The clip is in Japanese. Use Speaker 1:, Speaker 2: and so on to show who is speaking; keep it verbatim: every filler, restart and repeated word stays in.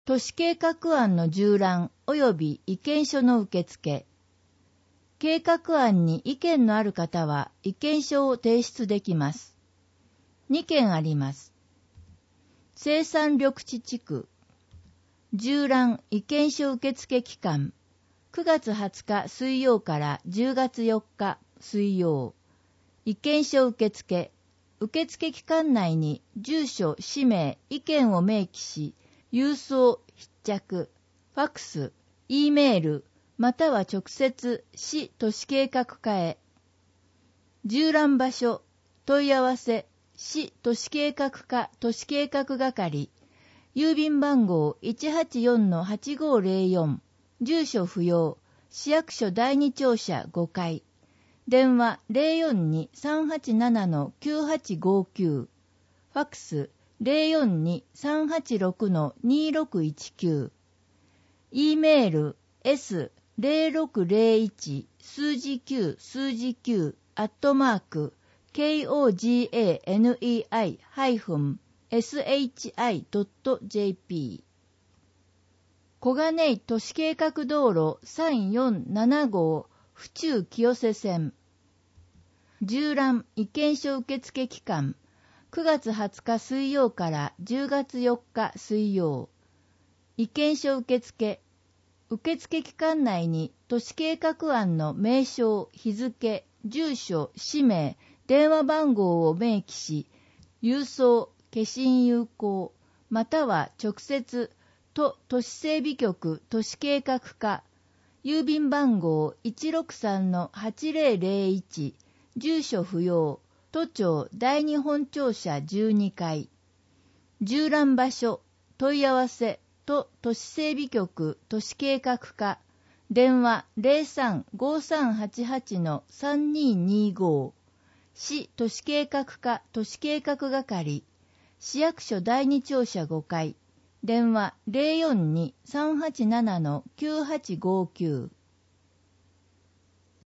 Speaker 1: 都市計画案の縦覧及び意見書の受付。計画案に意見のある方は意見書を提出できます。にけんあります。生産緑地地区。縦覧意見書受付期間。くがつはつか水曜からじゅうがつよっか水曜。意見書受付。受付期間内に住所、氏名、意見を明記し、郵送、筆着、ファックス、Eメール、または直接市都市計画課へ。縦覧場所、問い合わせ、市都市計画課都市計画係、郵便番号 いちはちよんのはちごーぜろよん、住所不要、市役所だいに庁舎ごかい、電話 ゼロよんに さんはちななのきゅうはちごきゅう、ファックス ゼロよんに さんはちろくのにろくいちきゅう、Eメール エスゼロろくゼロいち 数字きゅう数字きゅうアットマーク ケーオージーエーエヌイーアイ ハイフン エスエイチアイ ドット ジェーピー 小金井都市計画道路さんよんななごう府中清瀬線。縦覧意見書受付期間くがつはつか水曜からじゅうがつよっか水曜。意見書受付。受付期間内に都市計画案の名称、日付、住所、氏名、電話番号を明記し、郵送、消印有効、または直接、都都市整備局都市計画課、郵便番号 いちろくさんのはちぜろぜろいち、住所不要、都庁だいに本庁舎じゅうにかい。縦覧場所、問い合わせ、都都市整備局都市計画課、電話 ゼロさん ごーさんはちはちのさんにーにーごー、市都市計画課都市計画係、市役所だいに庁舎ごかい、電話 ゼロよんに さんはちななのきゅうはちごきゅう。